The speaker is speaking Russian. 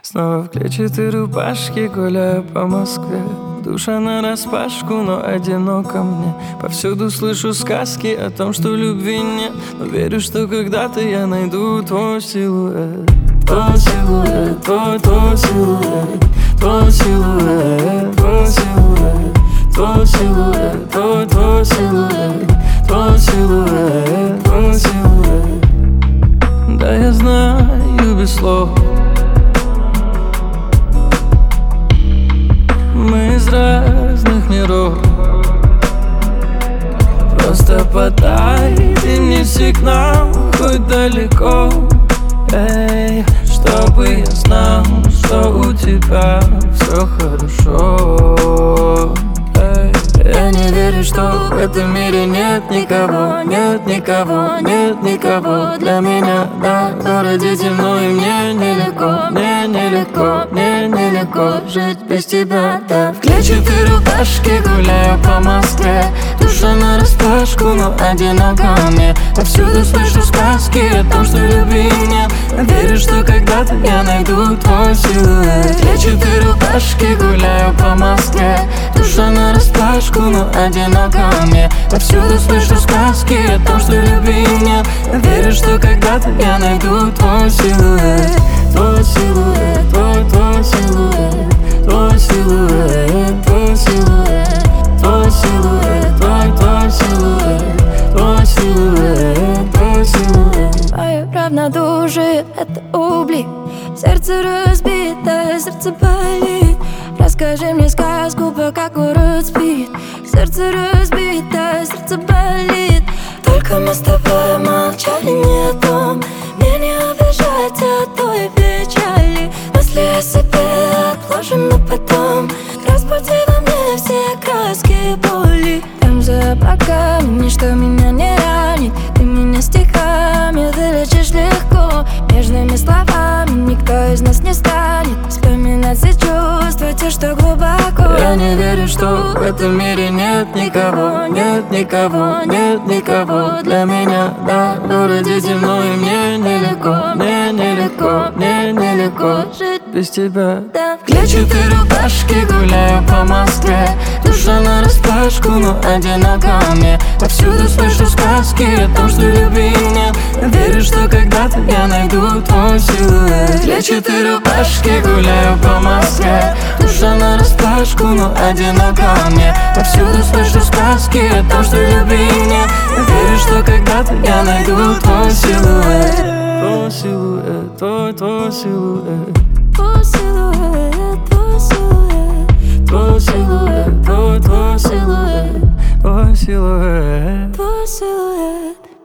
Снова в клетчатой рубашке гуляю по Москве. Душа нараспашку, но одиноко мне. Повсюду слышу сказки о том, что любви нет, но верю, что когда-то я найду твой силуэт. Твой силуэт, твой силуэт, твой силуэт, твой силуэт, твой силуэт, твой силуэт, твой силуэт, твой силуэт. Да, я знаю без слов. Мы из разных миров. Просто подай ты мне сигнал, хоть далеко, эй, чтобы я знал, что у тебя все хорошо, эй. Я не верю, что в этом мире нет никого, нет никого, нет никого для меня, да. В городе темно и мне нелегко, мне нелегко, мне нелегко жить без тебя, да. В клетчатой рубашке гуляю по Москве. Душа нараспашку, но одиноко мне. Повсюду слышу сказки о том, что любви нет. Верю, что когда-то я найду твой силуэт. В клетчатой рубашке гуляю по Москве. Душа нараспашку, но одиноко мне. Повсюду слышу сказки о том, что любви нет. Верю, что когда-то я найду твой силуэт. Твой силуэт, твой силуэт, твой силуэт, твой силуэт, твой силуэт, твой силуэт, твой силуэт, твой силуэт. Мое равнодушие — это убли. Сердце разбито, сердце болит. Расскажи мне сказку, пока город спит. Сердце разбито, сердце болит. Только мы с тобой молчали не о том. Мне не обижать от той печали. Мысли о себе отложим на потом. Разбуди во мне все краски боли. Там за облаками ничто меня не ранит. Ты меня стихами вылечишь легко. Нежными словами никто из нас не станет вспоминать все чувства, те, что глубоко. Я не верю, что в этом мире нет никого, нет никого, нет никого для меня, да. В городе темно и мне нелегко, мне нелегко, мне нелегко жить без тебя, да. В клетчатой рубашке гуляю по Москве. Душа нараспашку, но одиноко мне. Повсюду слышу сказки о том, что любви нет. Верю, что когда-то я найду твой силуэт. В клетчатой рубашке гуляю по Москве. Душа нараспашку, но одиноко мне. Повсюду слышу сказки о том, что любви нет. Верю, что когда-то я найду твой силуэт. Твой силуэт, твой силуэт, Твой силуэт, твой силуэт, твой силуэт, твой силуэт, твой силуэт. твой силуэт.